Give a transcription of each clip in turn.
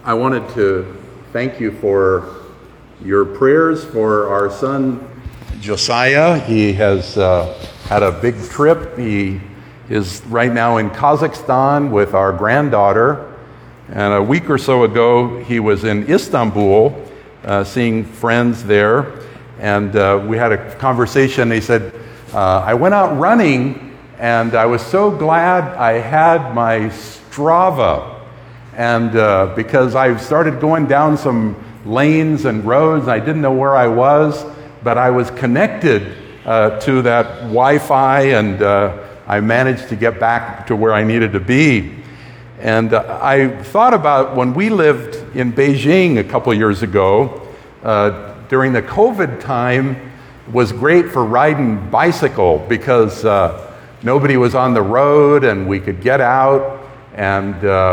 I wanted to thank you for your prayers for our son Josiah. He has had a big trip. He is right now in Kazakhstan with our granddaughter. And a week or so ago, he was in Istanbul seeing friends there. And we had a conversation. He said, I went out running and I was so glad I had my Strava. And because I started going down some lanes and roads, I didn't know where I was, but I was connected to that Wi-Fi, and I managed to get back to where I needed to be. And I thought about when we lived in Beijing a couple years ago, during the COVID time, was great for riding bicycle because nobody was on the road and we could get out. And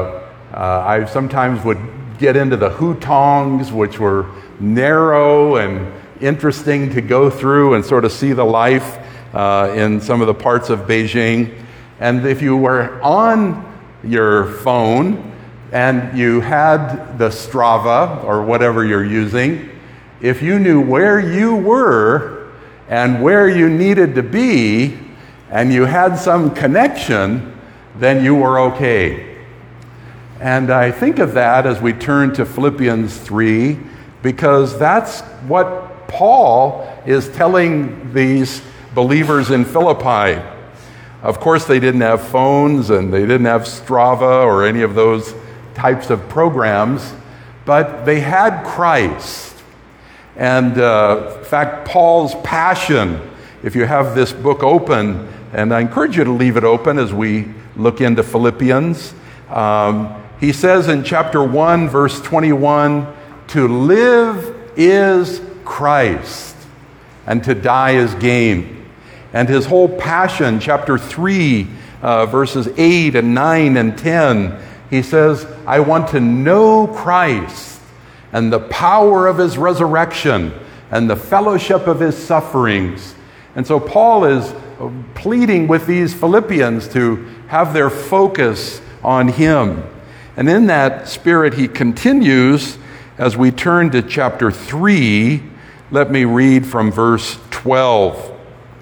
I sometimes would get into the hutongs, which were narrow and interesting to go through and sort of see the life in some of the parts of Beijing. And if you were on your phone and you had the Strava or whatever you're using, if you knew where you were and where you needed to be and you had some connection, then you were okay. And I think of that as we turn to Philippians 3, because that's what Paul is telling these believers in Philippi. Of course, they didn't have phones and they didn't have Strava or any of those types of programs, but they had Christ. And in fact, Paul's passion, if you have this book open, and I encourage you to leave it open as we look into Philippians, he says in chapter 1, verse 21, to live is Christ, and to die is gain. And his whole passion, chapter 3, verses 8 and 9 and 10, he says, I want to know Christ and the power of his resurrection and the fellowship of his sufferings. And so Paul is pleading with these Philippians to have their focus on him. And in that spirit, he continues as we turn to chapter 3. Let me read from verse 12.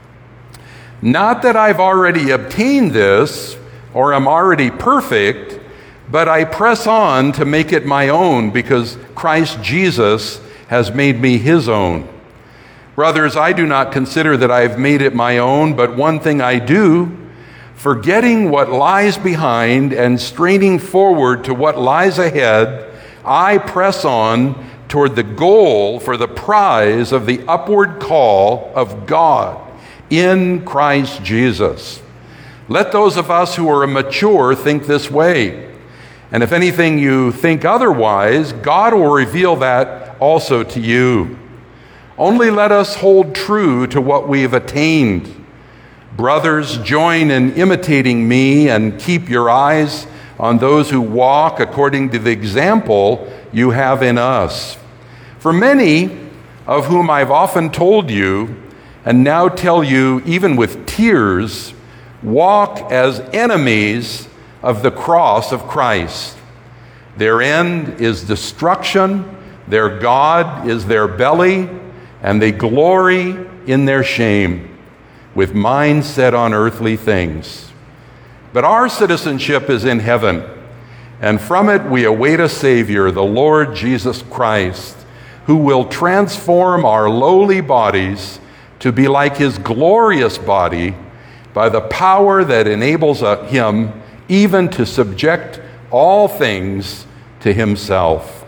Not that I've already obtained this or am already perfect, but I press on to make it my own because Christ Jesus has made me his own. Brothers, I do not consider that I have made it my own, but one thing I do, forgetting what lies behind and straining forward to what lies ahead, I press on toward the goal for the prize of the upward call of God in Christ Jesus. Let those of us who are mature think this way. And if anything you think otherwise, God will reveal that also to you. Only let us hold true to what we have attained. Brothers, join in imitating me and keep your eyes on those who walk according to the example you have in us. For many of whom I've often told you, and now tell you even with tears, walk as enemies of the cross of Christ. Their end is destruction, their God is their belly, and they glory in their shame, with minds set on earthly things. But our citizenship is in heaven, and from it we await a Savior, the Lord Jesus Christ, who will transform our lowly bodies to be like his glorious body by the power that enables him even to subject all things to himself.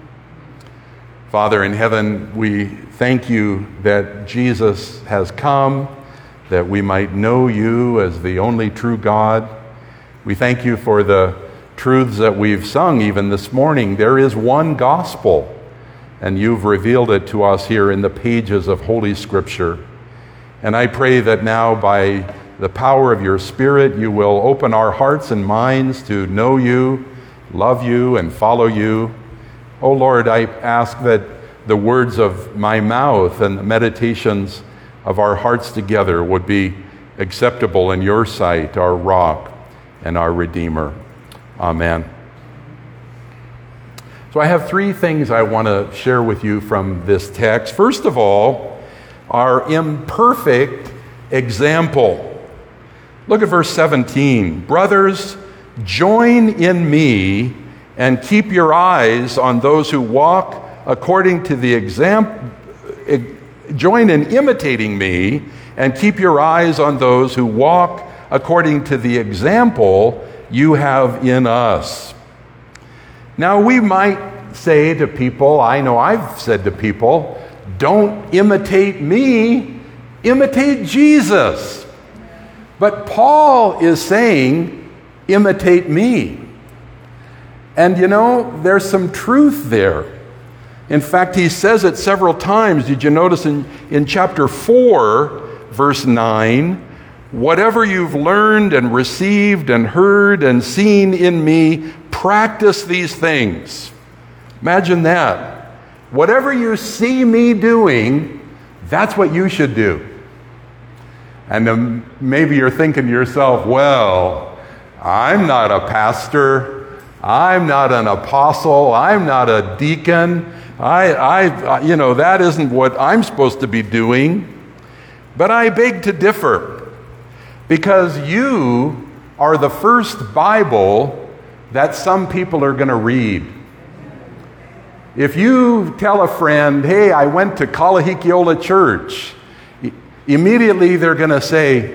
Father in heaven, we thank you that Jesus has come, that we might know you as the only true God. We thank you for the truths that we've sung even this morning. There is one gospel, and you've revealed it to us here in the pages of Holy Scripture. And I pray that now by the power of your Spirit, you will open our hearts and minds to know you, love you, and follow you. Oh Lord, I ask that the words of my mouth and the meditations of our hearts together would be acceptable in your sight, our rock and our Redeemer. Amen. So I have three things I want to share with you from this text. First of all, our imperfect example. Look at verse 17. Brothers, join in me and keep your eyes on those who walk according to the example. Join in imitating me and keep your eyes on those who walk according to the example you have in us. Now, we might say to people, I know I've said to people, don't imitate me, imitate Jesus. But Paul is saying, imitate me. And you know, there's some truth there. In fact, he says it several times. Did you notice in chapter 4, verse 9, whatever you've learned and received and heard and seen in me, practice these things. Imagine that. Whatever you see me doing, that's what you should do. And maybe you're thinking to yourself, well, I'm not a pastor. I'm not an apostle. I'm not a deacon. That isn't what I'm supposed to be doing. But I beg to differ, because you are the first Bible that some people are going to read. If you tell a friend, hey, I went to Kalahikiola Church, immediately they're going to say,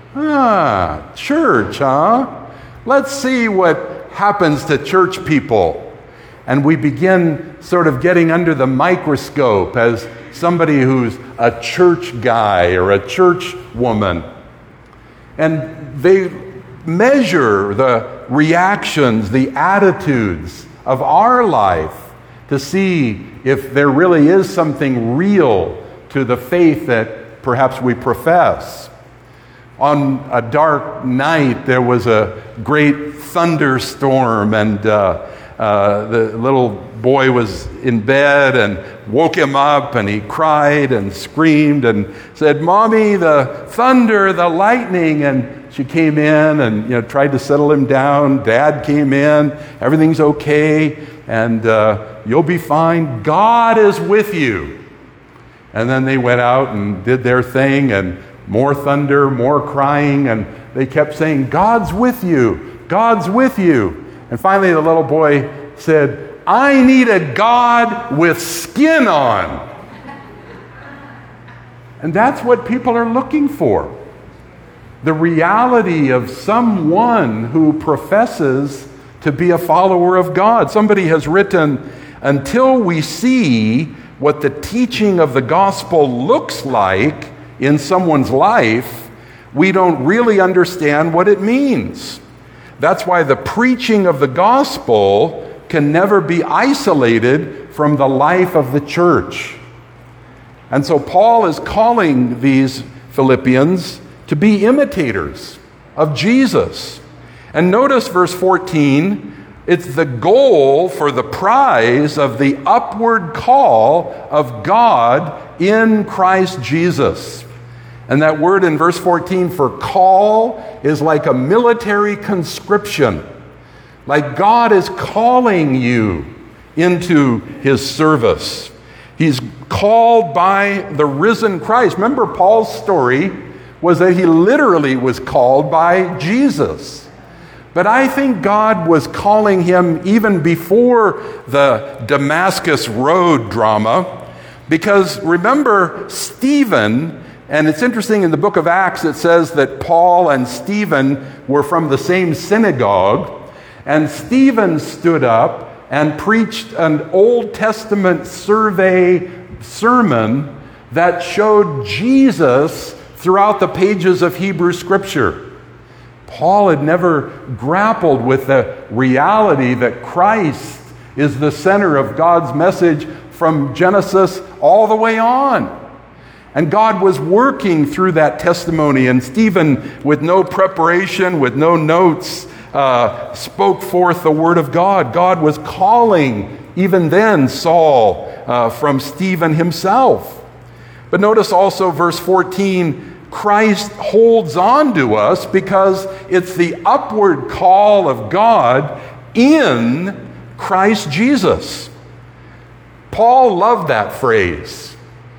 church, huh? Let's see what happens to church people. And we begin sort of getting under the microscope as somebody who's a church guy or a church woman. And they measure the reactions, the attitudes of our life to see if there really is something real to the faith that perhaps we profess. On a dark night, there was a great thunderstorm, and the little boy was in bed and woke him up, and he cried and screamed and said, Mommy, the thunder, the lightning. And she came in and tried to settle him down. Dad came in. Everything's okay, and you'll be fine. God is with you. And then they went out and did their thing, and more thunder, more crying, and they kept saying, God's with you. God's with you. And finally the little boy said, I need a God with skin on. And that's what people are looking for. The reality of someone who professes to be a follower of God. Somebody has written, until we see what the teaching of the gospel looks like in someone's life, we don't really understand what it means. That's why the preaching of the gospel can never be isolated from the life of the church. And so Paul is calling these Philippians to be imitators of Jesus. And notice verse 14, it's the goal for the prize of the upward call of God in Christ Jesus. And that word in verse 14 for call is like a military conscription. Like God is calling you into his service. He's called by the risen Christ. Remember, Paul's story was that he literally was called by Jesus. But I think God was calling him even before the Damascus Road drama, because remember Stephen. And it's interesting, in the book of Acts, it says that Paul and Stephen were from the same synagogue. And Stephen stood up and preached an Old Testament survey sermon that showed Jesus throughout the pages of Hebrew Scripture. Paul had never grappled with the reality that Christ is the center of God's message from Genesis all the way on. And God was working through that testimony, and Stephen, with no preparation, with no notes, spoke forth the word of God. God was calling, even then, Saul from Stephen himself. But notice also verse 14, Christ holds on to us because it's the upward call of God in Christ Jesus. Paul loved that phrase,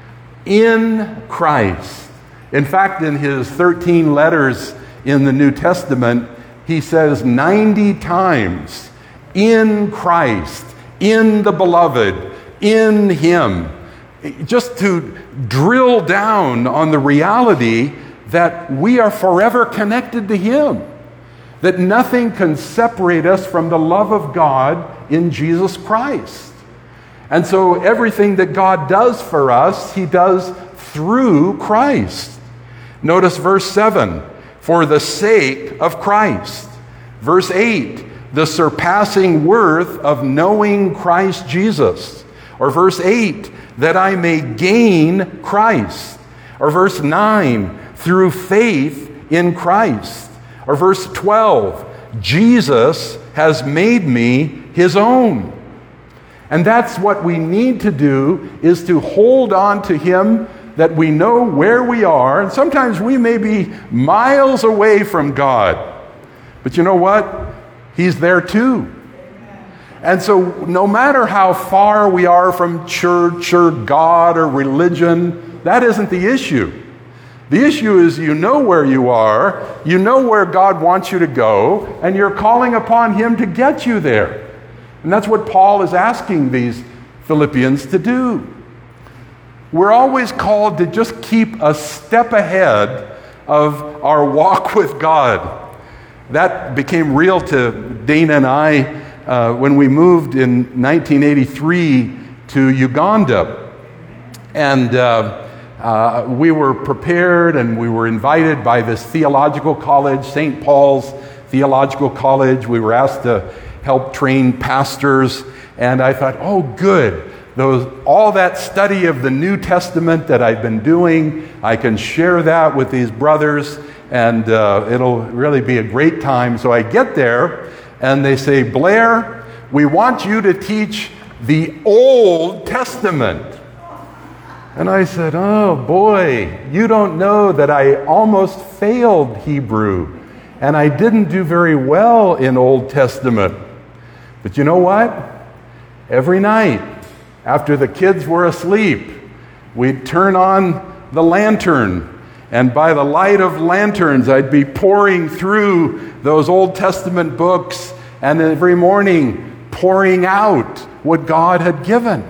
in Christ. In fact, in his 13 letters in the New Testament, he says 90 times, in Christ, in the beloved, in him. Just to drill down on the reality that we are forever connected to him, that nothing can separate us from the love of God in Jesus Christ. And so everything that God does for us, he does through Christ. Notice verse 7, for the sake of Christ. Verse 8, the surpassing worth of knowing Christ Jesus. Or verse 8, that I may gain Christ. Or verse 9, through faith in Christ. Or verse 12, Jesus has made me his own. And that's what we need to do, is to hold on to him, that we know where we are. And sometimes we may be miles away from God. But you know what? He's there too. And so no matter how far we are from church or God or religion, that isn't the issue. The issue is you know where you are, you know where God wants you to go, and you're calling upon him to get you there. And that's what Paul is asking these Philippians to do. We're always called to just keep a step ahead of our walk with God. That became real to Dana and I when we moved in 1983 to Uganda. And we were prepared and we were invited by this theological college, St. Paul's Theological College. We were asked to help train pastors. And I thought, oh, good. All that study of the New Testament that I've been doing, I can share that with these brothers, and it'll really be a great time. So I get there, and they say, Blair, we want you to teach the Old Testament. And I said, oh boy, you don't know that I almost failed Hebrew, and I didn't do very well in Old Testament. But you know what? Every night, after the kids were asleep, we'd turn on the lantern, and by the light of lanterns, I'd be pouring through those Old Testament books, and every morning pouring out what God had given.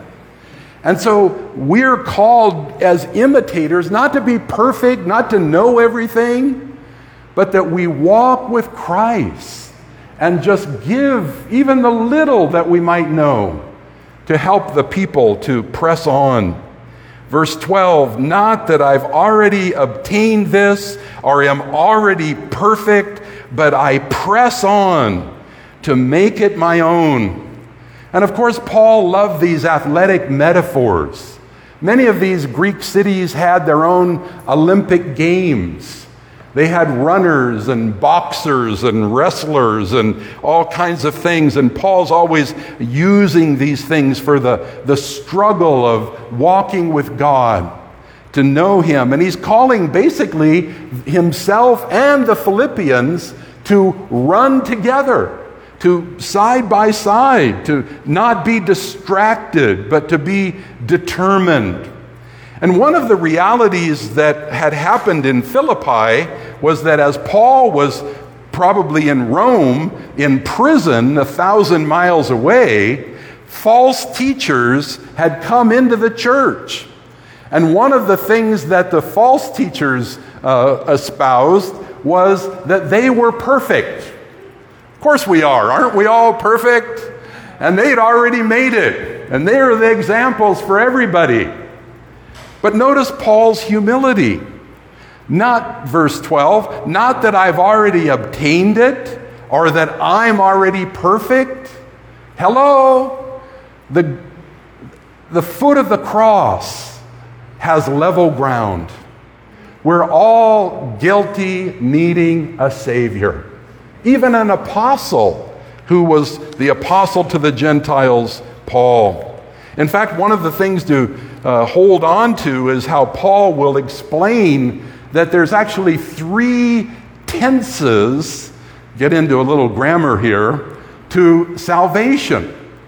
And so we're called as imitators not to be perfect, not to know everything, but that we walk with Christ and just give even the little that we might know to help the people to press on. Verse 12, not that I've already obtained this or am already perfect, but I press on to make it my own. And of course, Paul loved these athletic metaphors. Many of these Greek cities had their own Olympic Games. They had runners and boxers and wrestlers and all kinds of things. And Paul's always using these things for the struggle of walking with God, to know him. And he's calling basically himself and the Philippians to run together, to side by side, to not be distracted, but to be determined. And one of the realities that had happened in Philippi was that as Paul was probably in Rome, in prison 1,000 miles away, false teachers had come into the church. And one of the things that the false teachers espoused was that they were perfect. Of course we are. Aren't we all perfect? And they'd already made it. And they are the examples for everybody. But notice Paul's humility. Not, verse 12, not that I've already obtained it or that I'm already perfect. Hello? The foot of the cross has level ground. We're all guilty, needing a Savior. Even an apostle who was the apostle to the Gentiles, Paul. In fact, one of the things to hold on to is how Paul will explain that there's actually 3 tenses, get into a little grammar here, to salvation.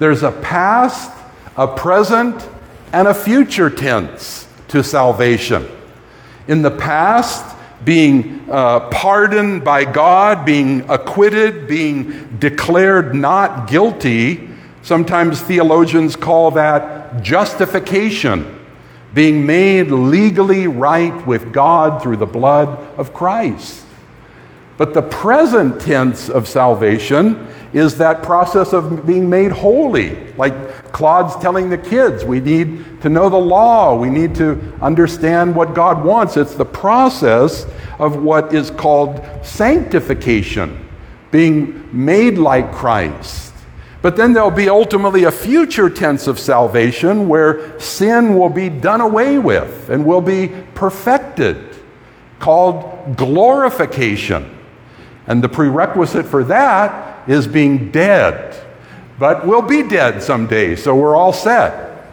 There's a past, a present, and a future tense to salvation. In the past, being pardoned by God, being acquitted, being declared not guilty. Sometimes theologians call that justification, being made legally right with God through the blood of Christ. But the present tense of salvation is that process of being made holy. Like Claude's telling the kids, we need to know the law. We need to understand what God wants. It's the process of what is called sanctification, being made like Christ. But then there'll be ultimately a future tense of salvation where sin will be done away with and will be perfected, called glorification. And the prerequisite for that is being dead. But we'll be dead someday, so we're all set.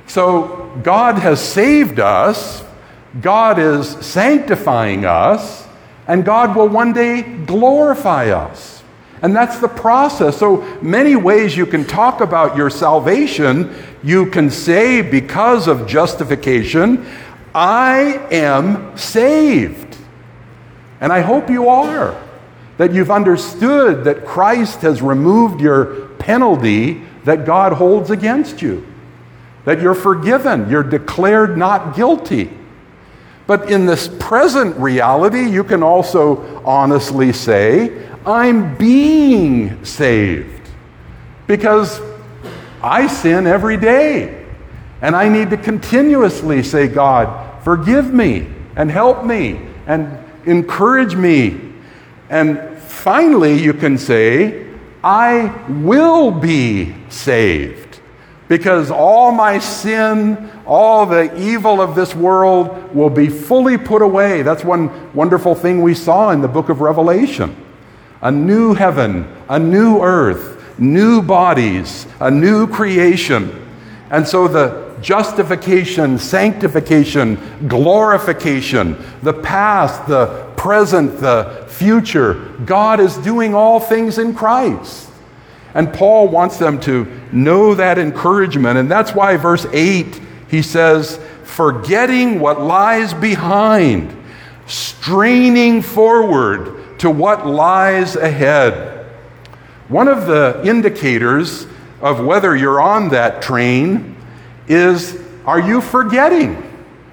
So God has saved us, God is sanctifying us, and God will one day glorify us. And that's the process. So many ways you can talk about your salvation. You can say, because of justification, I am saved. And I hope you are. That you've understood that Christ has removed your penalty that God holds against you. That you're forgiven, you're declared not guilty. But in this present reality, you can also honestly say, I'm being saved. Because I sin every day. And I need to continuously say, God, forgive me and help me and encourage me. And finally, you can say, I will be saved. Because all my sin, all the evil of this world will be fully put away. That's one wonderful thing we saw in the book of Revelation. A new heaven, a new earth, new bodies, a new creation. And so the justification, sanctification, glorification, the past, the present, the future, God is doing all things in Christ. And Paul wants them to know that encouragement. And that's why verse 8, he says, forgetting what lies behind, straining forward to what lies ahead. One of the indicators of whether you're on that train is, are you forgetting?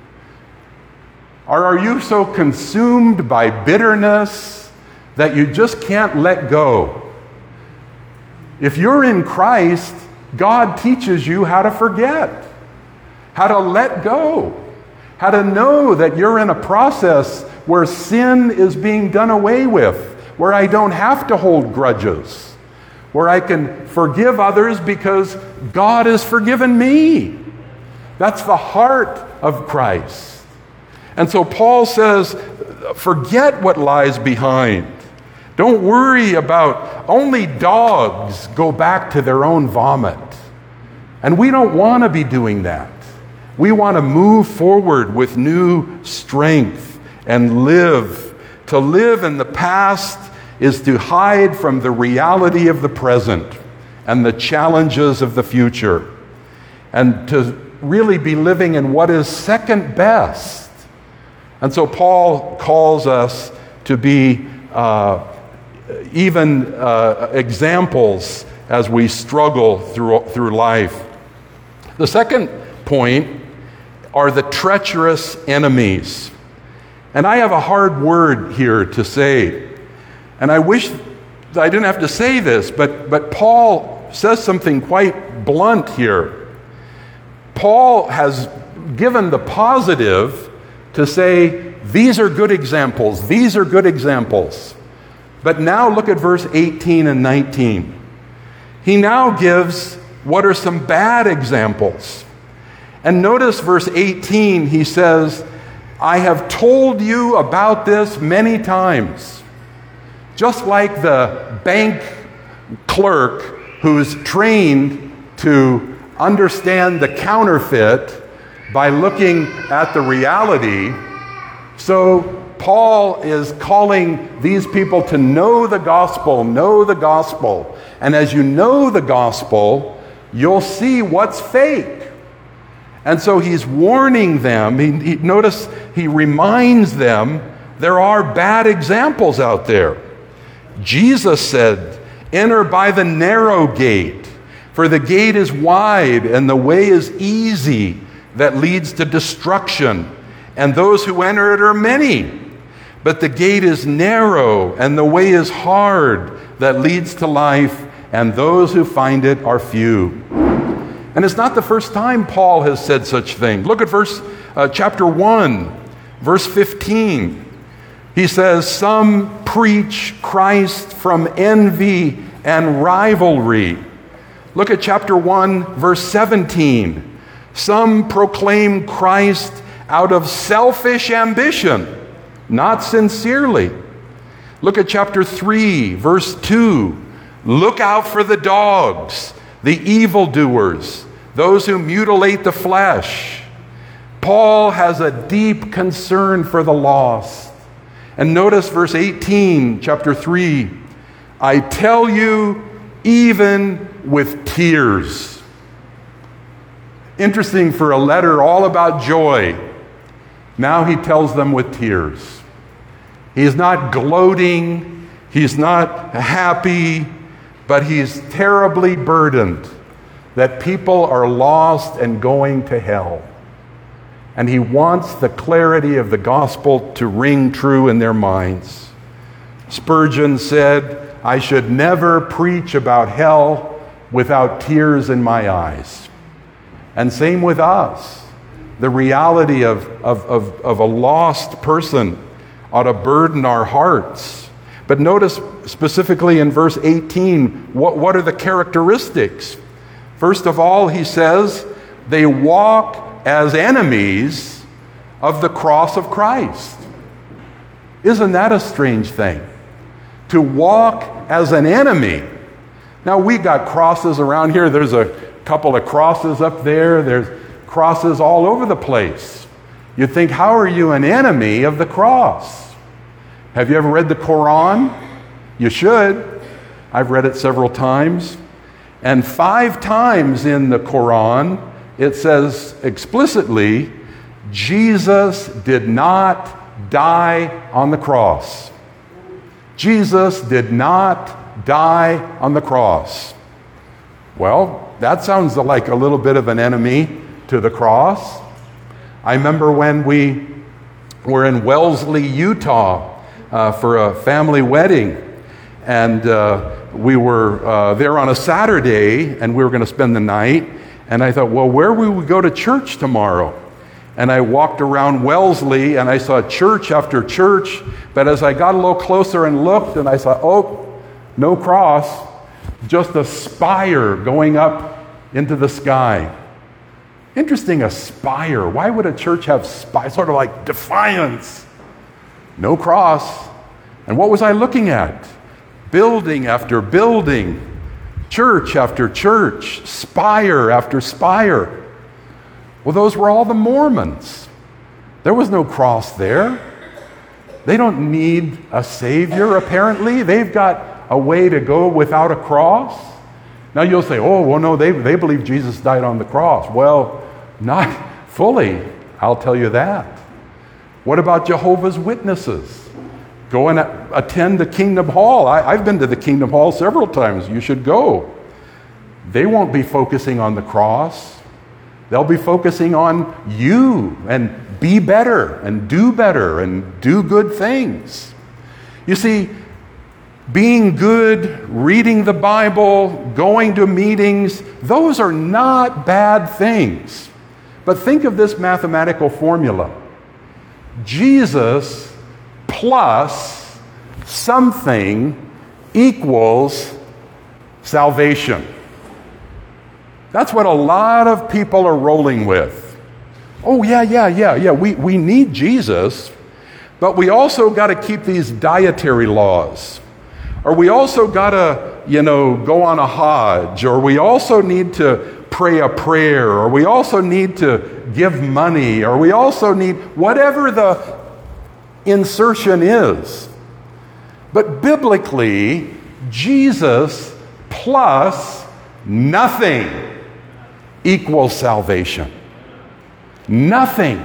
Or are you so consumed by bitterness that you just can't let go? If you're in Christ, God teaches you how to forget, how to let go, how to know that you're in a process where sin is being done away with, where I don't have to hold grudges, where I can forgive others because God has forgiven me. That's the heart of Christ. And so Paul says, forget what lies behind. Don't worry about, only dogs go back to their own vomit. And we don't want to be doing that. We want to move forward with new strength and live. To live in the past is to hide from the reality of the present and the challenges of the future. And to really be living in what is second best. And so Paul calls us to be examples as we struggle through life. The second point are the treacherous enemies. And I have a hard word here to say. And I wish I didn't have to say this, but Paul says something quite blunt here. Paul has given the positive to say, these are good examples, these are good examples. But now look at verse 18 and 19. He now gives what are some bad examples. And notice verse 18, he says, I have told you about this many times. Just like the bank clerk who's trained to understand the counterfeit by looking at the reality. So Paul is calling these people to know the gospel, know the gospel. And as you know the gospel, you'll see what's fake. And so he's warning them. Notice he reminds them there are bad examples out there. Jesus said, enter by the narrow gate, for the gate is wide and the way is easy that leads to destruction, and those who enter it are many. But the gate is narrow and the way is hard that leads to life, and those who find it are few. And it's not the first time Paul has said such things. Look at chapter 1, verse 15. He says, some preach Christ from envy and rivalry. Look at chapter 1, verse 17. Some proclaim Christ out of selfish ambition, not sincerely. Look at chapter 3, verse 2. Look out for the dogs, the evildoers, those who mutilate the flesh. Paul has a deep concern for the lost. And notice verse 18, chapter 3. I tell you, even with tears. Interesting for a letter all about joy. Now he tells them with tears. He's not gloating. He's not happy. But he's terribly burdened that people are lost and going to hell. And he wants the clarity of the gospel to ring true in their minds. Spurgeon said, I should never preach about hell without tears in my eyes. And same with us. The reality of a lost person ought to burden our hearts. But notice specifically in verse 18, what are the characteristics? First of all, he says, they walk as enemies of the cross of Christ. Isn't that a strange thing? To walk as an enemy. Now, we got crosses around here. There's a couple of crosses up there. There's crosses all over the place. You think, how are you an enemy of the cross? Have you ever read the Quran? You should. I've read it several times. And 5 times in the Quran, it says explicitly, Jesus did not die on the cross. Jesus did not die on the cross. Well, that sounds like a little bit of an enemy to the cross. I remember when we were in Wellesley, Utah, for a family wedding, and we were there on a Saturday, and we were going to spend the night. And I thought, well, where will we go to church tomorrow? And I walked around Wellesley, and I saw church after church. But as I got a little closer and looked, and I saw, oh, no cross, just a spire going up into the sky. Interesting, a spire. Why would a church have spire? Sort of like defiance. No cross. And what was I looking at? Building after building. Church after church, spire after spire. Well, those were all the Mormons. There was no cross there. They don't need a Savior, apparently. They've got a way to go without a cross. Now you'll say, oh, well, no, they believe Jesus died on the cross. Well, not fully, I'll tell you that. What about Jehovah's Witnesses? Go and attend the Kingdom Hall. I've been to the Kingdom Hall several times. You should go. They won't be focusing on the cross. They'll be focusing on you and be better and do good things. You see, being good, reading the Bible, going to meetings, those are not bad things. But think of this mathematical formula. Jesus plus something equals salvation. That's what a lot of people are rolling with. Oh, yeah. We need Jesus, but we also got to keep these dietary laws. Or we also got to, go on a Hajj. Or we also need to pray a prayer. Or we also need to give money. Or we also need whatever the insertion is. But biblically, Jesus plus nothing equals salvation. Nothing.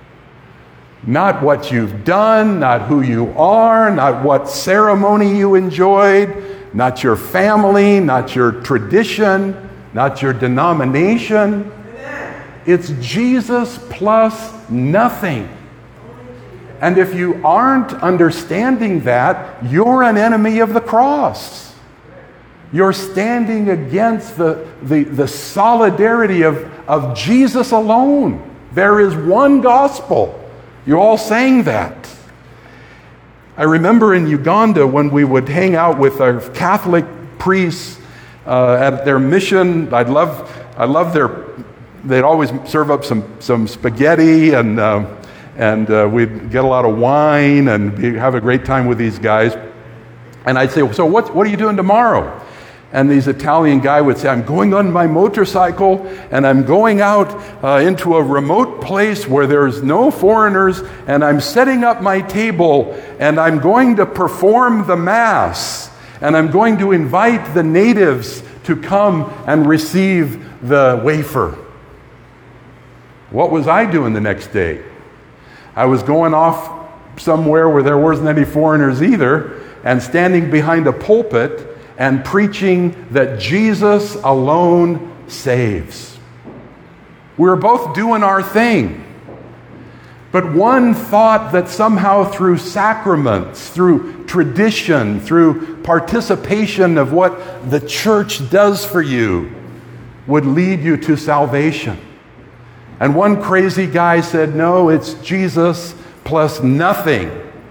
Not what you've done, not who you are, not what ceremony you enjoyed, not your family, not your tradition, not your denomination. It's Jesus plus nothing. And if you aren't understanding that, you're an enemy of the cross. You're standing against the solidarity of Jesus alone. There is one gospel. You all sang that. I remember in Uganda when we would hang out with our Catholic priests at their mission. I love they'd always serve up some spaghetti and we'd get a lot of wine and have a great time with these guys. And I'd say, so what are you doing tomorrow? And these Italian guy would say, I'm going on my motorcycle and I'm going out into a remote place where there's no foreigners and I'm setting up my table and I'm going to perform the Mass and I'm going to invite the natives to come and receive the wafer. What was I doing the next day? I was going off somewhere where there wasn't any foreigners either and standing behind a pulpit and preaching that Jesus alone saves. We were both doing our thing. But one thought that somehow through sacraments, through tradition, through participation of what the church does for you would lead you to salvation. And one crazy guy said, no, it's Jesus plus nothing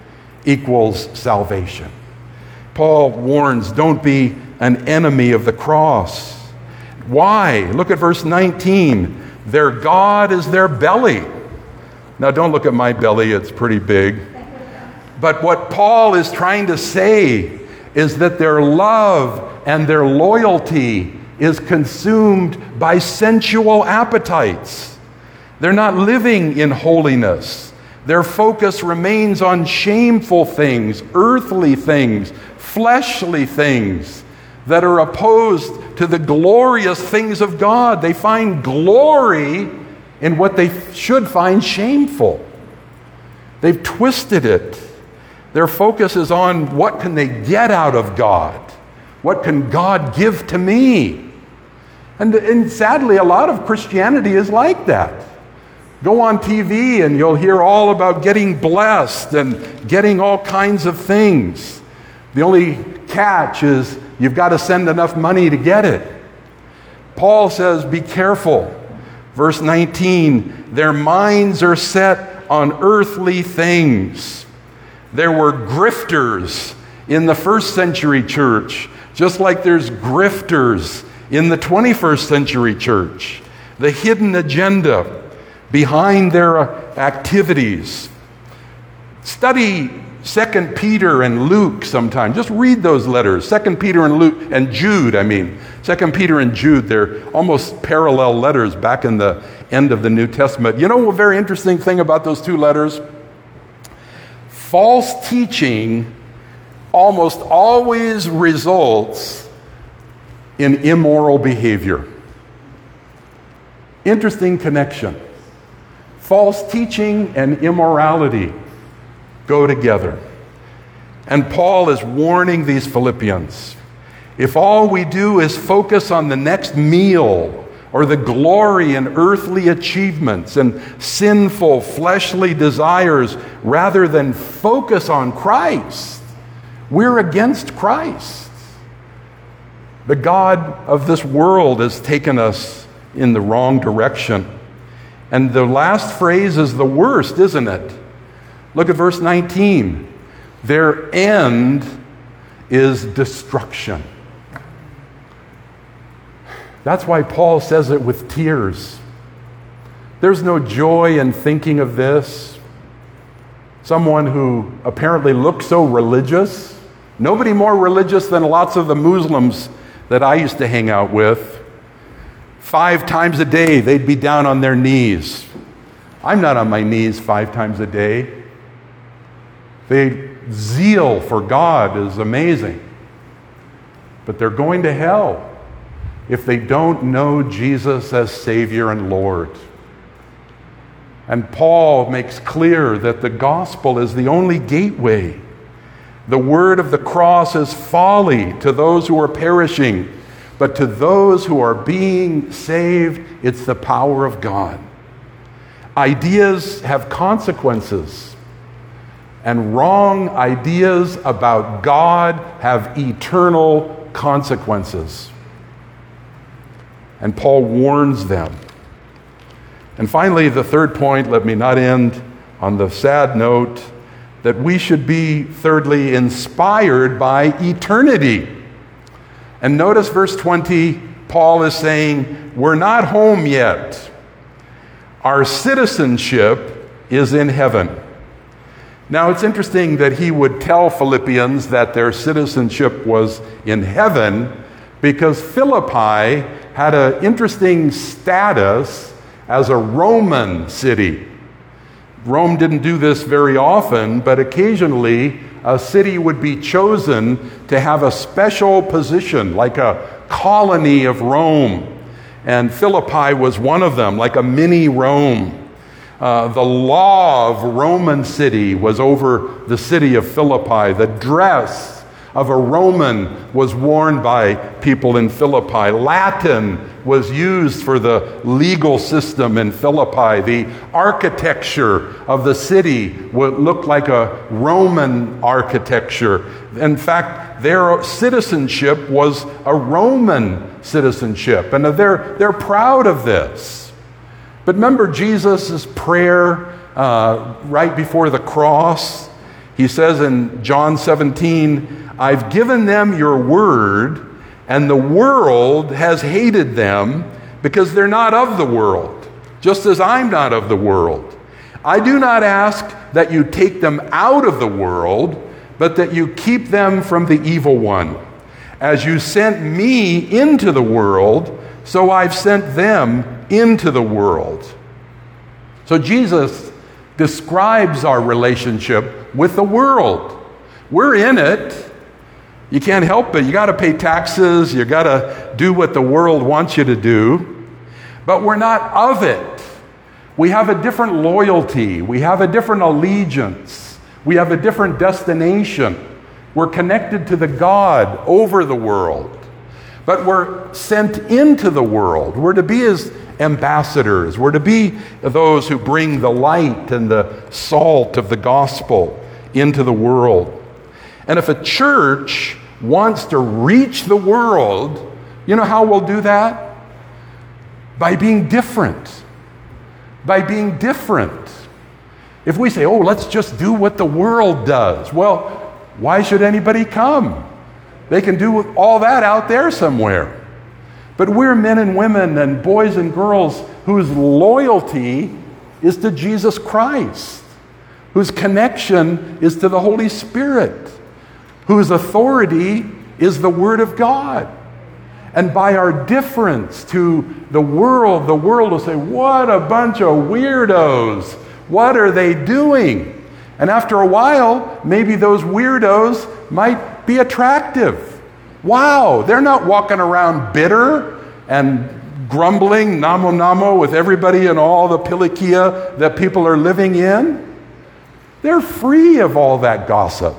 equals salvation. Paul warns, don't be an enemy of the cross. Why? Look at verse 19. Their God is their belly. Now don't look at my belly, it's pretty big. But what Paul is trying to say is that their love and their loyalty is consumed by sensual appetites. They're not living in holiness. Their focus remains on shameful things, earthly things, fleshly things that are opposed to the glorious things of God. They find glory in what they should find shameful. They've twisted it. Their focus is on what can they get out of God? What can God give to me? And sadly, a lot of Christianity is like that. Go on TV and you'll hear all about getting blessed and getting all kinds of things. The only catch is you've got to send enough money to get it. Paul says, be careful. Verse 19, their minds are set on earthly things. There were grifters in the first century church, just like there's grifters in the 21st century church. The hidden agenda behind their activities. Study 2 Peter and Luke sometime. Just read those letters. 2 Peter and Luke and Jude, 2 Peter and Jude, they're almost parallel letters back in the end of the New Testament. You know a very interesting thing about those two letters? False teaching almost always results in immoral behavior. Interesting connection. False teaching and immorality go together. And Paul is warning these Philippians. If all we do is focus on the next meal or the glory and earthly achievements and sinful fleshly desires rather than focus on Christ, we're against Christ. The God of this world has taken us in the wrong direction. And the last phrase is the worst, isn't it? Look at verse 19. Their end is destruction. That's why Paul says it with tears. There's no joy in thinking of this. Someone who apparently looked so religious, nobody more religious than lots of the Muslims that I used to hang out with. 5 times a day, they'd be down on their knees. I'm not on my knees 5 times a day. Their zeal for God is amazing. But they're going to hell. if they don't know Jesus as Savior and Lord. And Paul makes clear that the gospel is the only gateway. The word of the cross is folly to those who are perishing, but to those who are being saved, it's the power of God. Ideas have consequences, and wrong ideas about God have eternal consequences. And Paul warns them. And finally, the third point, let me not end on the sad note, that we should be, thirdly, inspired by eternity. And notice verse 20, Paul is saying, we're not home yet. Our citizenship is in heaven. Now, it's interesting that he would tell Philippians that their citizenship was in heaven, because Philippi had an interesting status as a Roman city. Rome didn't do this very often, but occasionally a city would be chosen to have a special position, like a colony of Rome. And Philippi was one of them, like a mini Rome. The law of Roman city was over the city of Philippi. The dress of a Roman was worn by people in Philippi. Latin was used for the legal system in Philippi. The architecture of the city would look like a Roman architecture. In fact, their citizenship was a Roman citizenship, and they're proud of this. But remember Jesus' prayer right before the cross? He says in John 17, I've given them your word, and the world has hated them because they're not of the world, just as I'm not of the world. I do not ask that you take them out of the world, but that you keep them from the evil one. As you sent me into the world, so I've sent them into the world. So Jesus describes our relationship with the world. We're in it. You can't help it. You got to pay taxes. You got to do what the world wants you to do. But we're not of it. We have a different loyalty. We have a different allegiance. We have a different destination. We're connected to the God over the world. But we're sent into the world. We're to be His ambassadors. We're to be those who bring the light and the salt of the gospel into the world. And if a church wants to reach the world, you know how we'll do that? By being different. By being different. If we say, oh, let's just do what the world does, well, why should anybody come? They can do all that out there somewhere. But we're men and women and boys and girls whose loyalty is to Jesus Christ, whose connection is to the Holy Spirit, whose authority is the Word of God. And by our difference to the world will say, what a bunch of weirdos. What are they doing? And after a while, maybe those weirdos might be attractive. Wow, they're not walking around bitter and grumbling, namo with everybody in all the Pilikia that people are living in. They're free of all that gossip.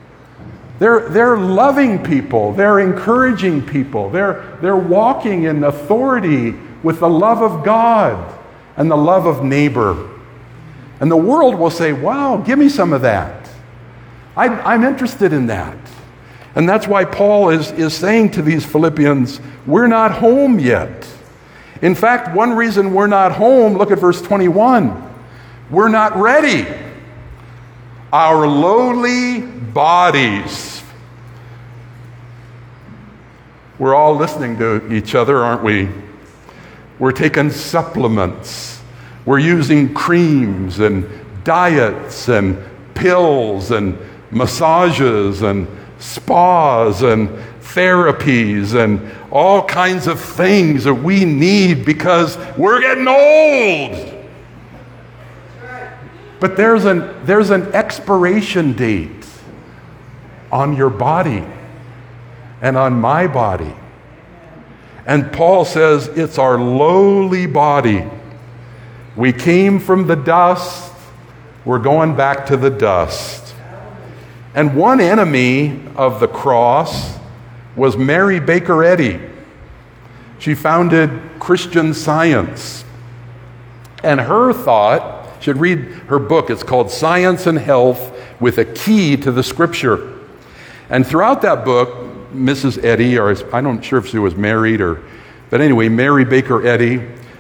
They're loving people. They're encouraging people. They're walking in authority with the love of God and the love of neighbor. And the world will say, wow, give me some of that. I'm interested in that. And that's why Paul is saying to these Philippians, we're not home yet. In fact, one reason we're not home, look at verse 21. We're not ready. Our lowly bodies. We're all listening to each other, aren't we? We're taking supplements. We're using creams and diets and pills and massages and spas and therapies and all kinds of things that we need because we're getting old. But there's an expiration date on your body and on my body. And Paul says, it's our lowly body. We came from the dust. We're going back to the dust. And one enemy of the cross was Mary Baker Eddy. She founded Christian Science. And her thought, you should read her book, it's called Science and Health with a Key to the Scripture. And throughout that book, Mrs. Eddy, or I'm not sure if she was married but anyway, Mary Baker Eddy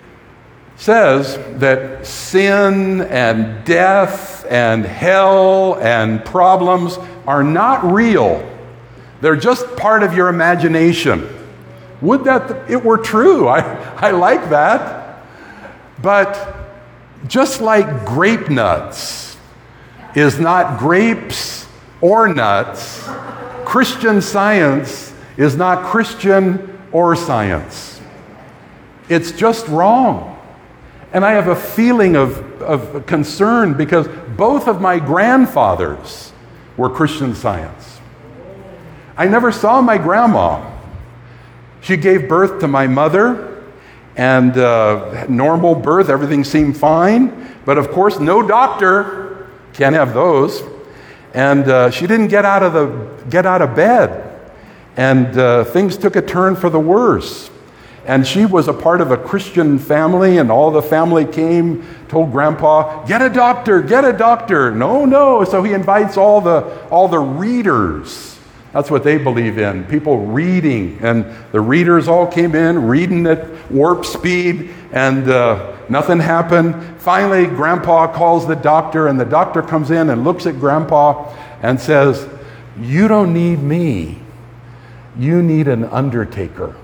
says that sin and death and hell and problems are not real. They're just part of your imagination. Would that it were true. I like that. But just like grape nuts is not grapes or nuts, Christian Science is not Christian or science. It's just wrong. And I have a feeling of concern because both of my grandfathers were Christian Science. I never saw my grandma. She gave birth to my mother, and normal birth, everything seemed fine. But of course, no doctor, can't have those. And she didn't get out of bed, and things took a turn for the worse. And she was a part of a Christian family, and all the family came, told Grandpa, get a doctor, get a doctor. No. So he invites all the readers. That's what they believe in, people reading. And the readers all came in, reading at warp speed, and nothing happened. Finally, Grandpa calls the doctor, and the doctor comes in and looks at Grandpa and says, you don't need me. You need an undertaker.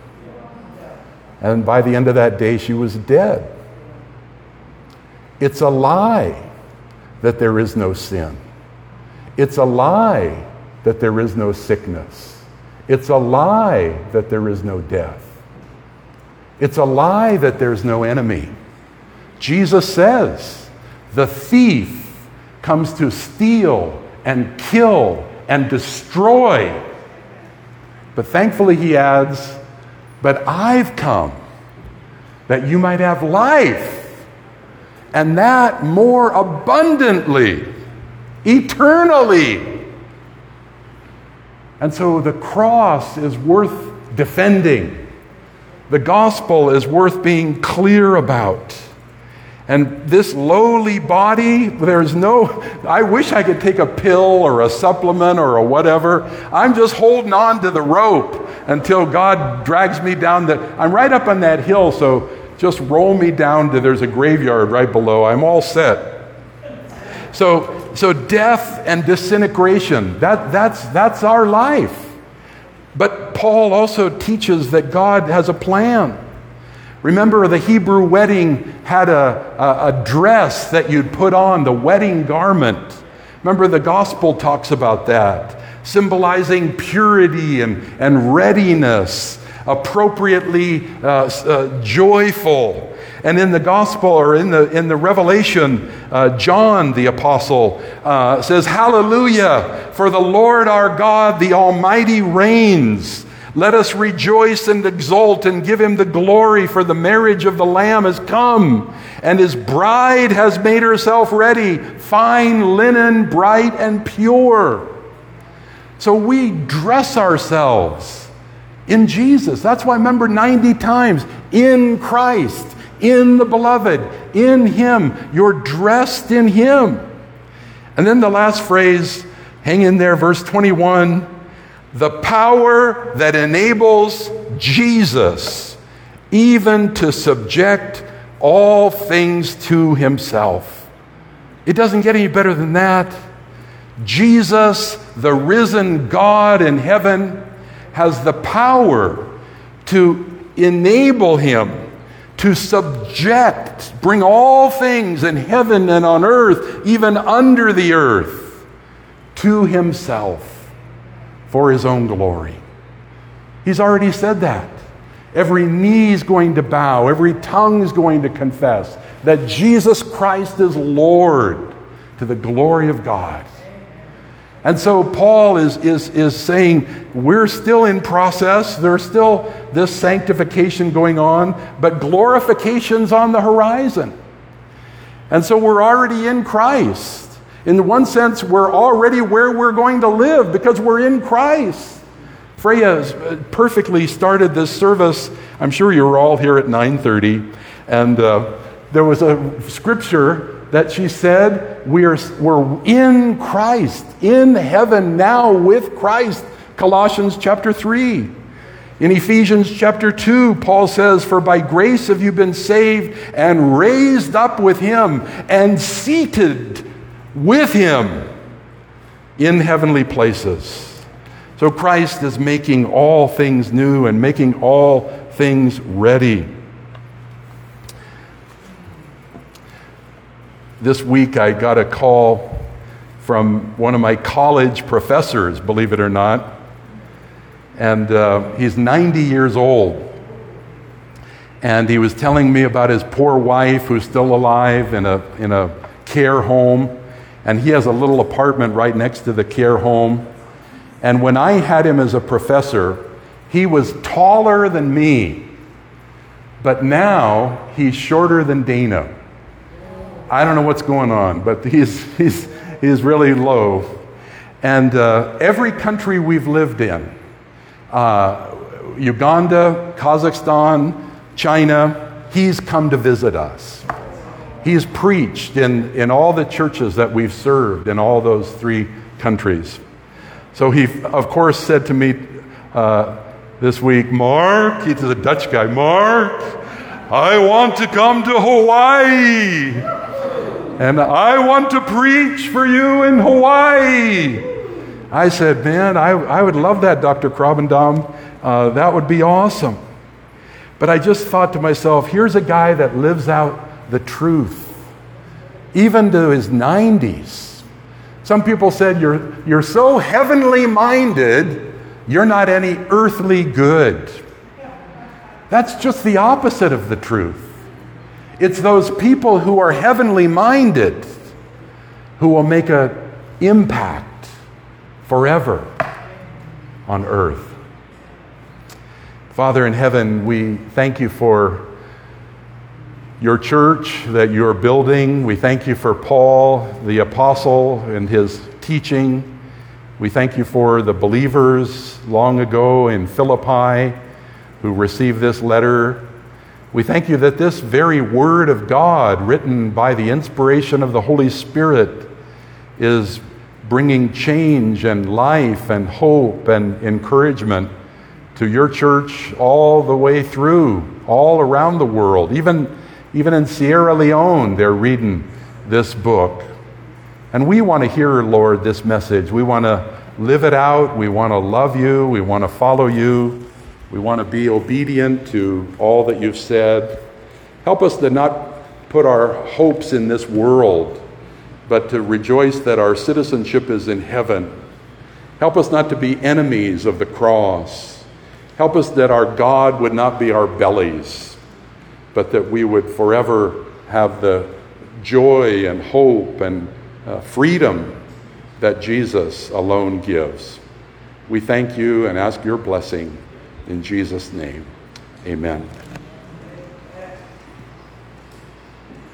And by the end of that day, she was dead. It's a lie that there is no sin. It's a lie that there is no sickness. It's a lie that there is no death. It's a lie that there's no enemy. Jesus says, the thief comes to steal and kill and destroy. But thankfully, he adds, but I've come that you might have life, and that more abundantly, eternally. And so the cross is worth defending. The gospel is worth being clear about. And this lowly body, I wish I could take a pill or a supplement or a whatever. I'm just holding on to the rope until God drags me down. I'm right up on that hill, so just roll me down there's a graveyard right below. I'm all set. So death and disintegration, that's our life. But Paul also teaches that God has a plan. Remember, the Hebrew wedding had a dress that you'd put on, the wedding garment. Remember, the gospel talks about that, symbolizing purity and readiness, appropriately joyful. And in the gospel, or in the Revelation, John the apostle says, hallelujah, for the Lord our God, the Almighty reigns. Let us rejoice and exult and give him the glory, for the marriage of the Lamb has come, and his bride has made herself ready, fine linen, bright and pure. So we dress ourselves in Jesus. That's why, remember, 90 times, in Christ, in the beloved, in him. You're dressed in him. And then the last phrase, hang in there, verse 21, the power that enables Jesus even to subject all things to himself. It doesn't get any better than that. Jesus, the risen God in heaven, has the power to enable him to subject, bring all things in heaven and on earth, even under the earth, to himself for his own glory. He's already said that. Every knee is going to bow, every tongue is going to confess that Jesus Christ is Lord, to the glory of God. And so Paul is saying we're still in process. There's still this sanctification going on, but glorification's on the horizon. And so we're already in Christ. In one sense, we're already where we're going to live because we're in Christ. Freya perfectly started this service. I'm sure you were all here at 9:30. And there was a scripture that she said, we're in Christ, in heaven now with Christ, Colossians chapter 3. In Ephesians chapter 2, Paul says, for by grace have you been saved and raised up with him and seated with him in heavenly places. So Christ is making all things new and making all things ready. This week I got a call from one of my college professors, believe it or not, and he's 90 years old. And he was telling me about his poor wife who's still alive in a care home, and he has a little apartment right next to the care home. And when I had him as a professor, he was taller than me, but now he's shorter than Dana. I don't know what's going on, but he's really low. And every country we've lived in, Uganda, Kazakhstan, China, he's come to visit us. He's preached in all the churches that we've served in all those 3 countries. So he, of course, said to me this week, Mark, he's a Dutch guy, Mark, I want to come to Hawaii. And I want to preach for you in Hawaii. I said, man, I would love that, Dr. Krabendam. That would be awesome. But I just thought to myself, here's a guy that lives out the truth, even to his 90s. Some people said, you're so heavenly minded, you're not any earthly good. That's just the opposite of the truth. It's those people who are heavenly minded who will make an impact forever on earth. Father in heaven, we thank you for your church that you're building. We thank you for Paul, the apostle, and his teaching. We thank you for the believers long ago in Philippi who received this letter. We thank you that this very word of God, written by the inspiration of the Holy Spirit, is bringing change and life and hope and encouragement to your church all the way through, all around the world. Even in Sierra Leone, they're reading this book. And we want to hear, Lord, this message. We want to live it out. We want to love you. We want to follow you. We want to be obedient to all that you've said. Help us to not put our hopes in this world, but to rejoice that our citizenship is in heaven. Help us not to be enemies of the cross. Help us that our God would not be our bellies, but that we would forever have the joy and hope and freedom that Jesus alone gives. We thank you and ask your blessing in Jesus' name. Amen.